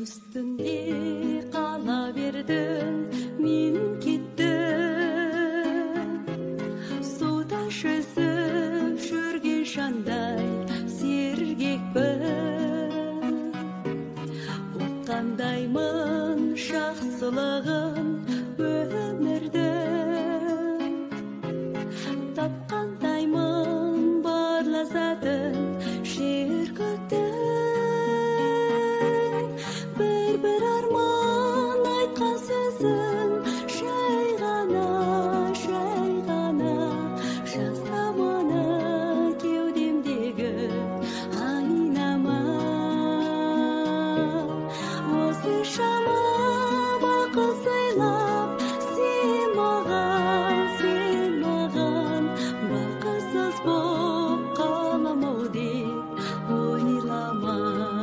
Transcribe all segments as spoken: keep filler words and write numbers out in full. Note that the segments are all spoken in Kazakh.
үстінде қала бердің, мен кеттім. Суда жүзіп жүрген шандай сергекпін. Ұққандаймын жақсылығын өмірдің. Тапқандаймын бар ләззатын жер көктің. Бір-бір арман айтқан сөзің жай ғана, жай ғана. Жаздаманы кеудемдегі айнама. Осы шама бақы сыйлап, сен маған, сен маған бақытсыз боп қалам-ау деп ойлама.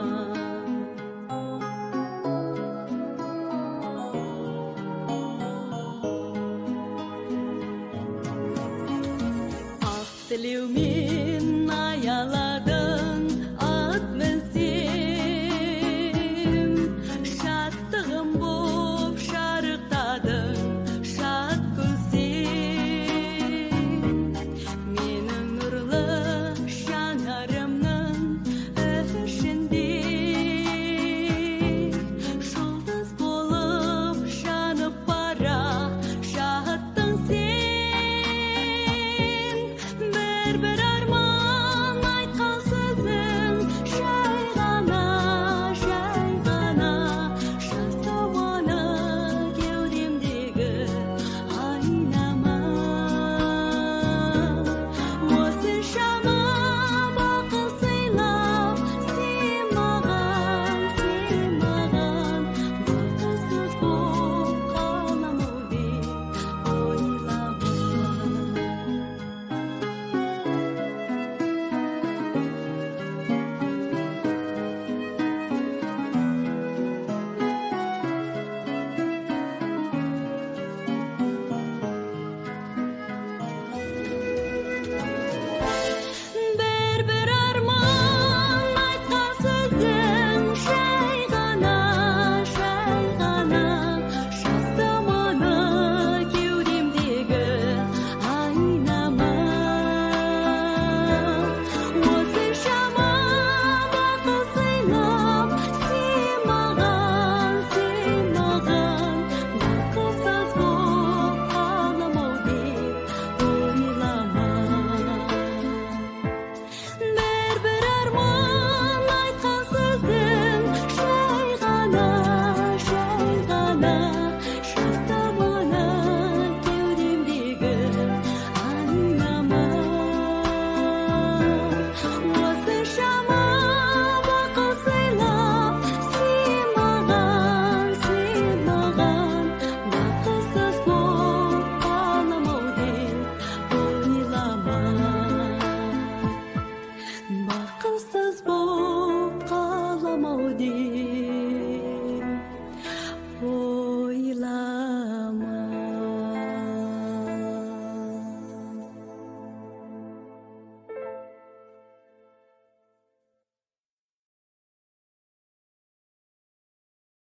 Ақ тілеумен аяладың ат мінсем, шаттығым боп шарықтадың шат көзден. Менің нұрлы жанарымның ішінде жұлдыз болып жанып бара жаттың сен. Бір-бір арман айтқан сөзің жай ғана, жай ғана. Жаздаманы кеудемдегі айнама. Осы шама бақы сыйлап, сен маған, сен маған бақытсыз боп қалам-ау деп ойлама. Бір-бір арман айтқан сөзің жай ғана, жай ғана. Жаздаманы кеудемдегі айнама. Осы шама бақы сыйлап, сен маған, сен маған бақытсыз боп қалам-ау деп ойлама. Бір-бір арман айтқан сөзің жай ғана, жай ғана. Жаздаманы кеудемдегі айнама. Осы шама бақы сыйлап, сен маған, сен маған бақытсыз боп қалам-ау деп ойлама. Бақытсыз боп қалам-ау деп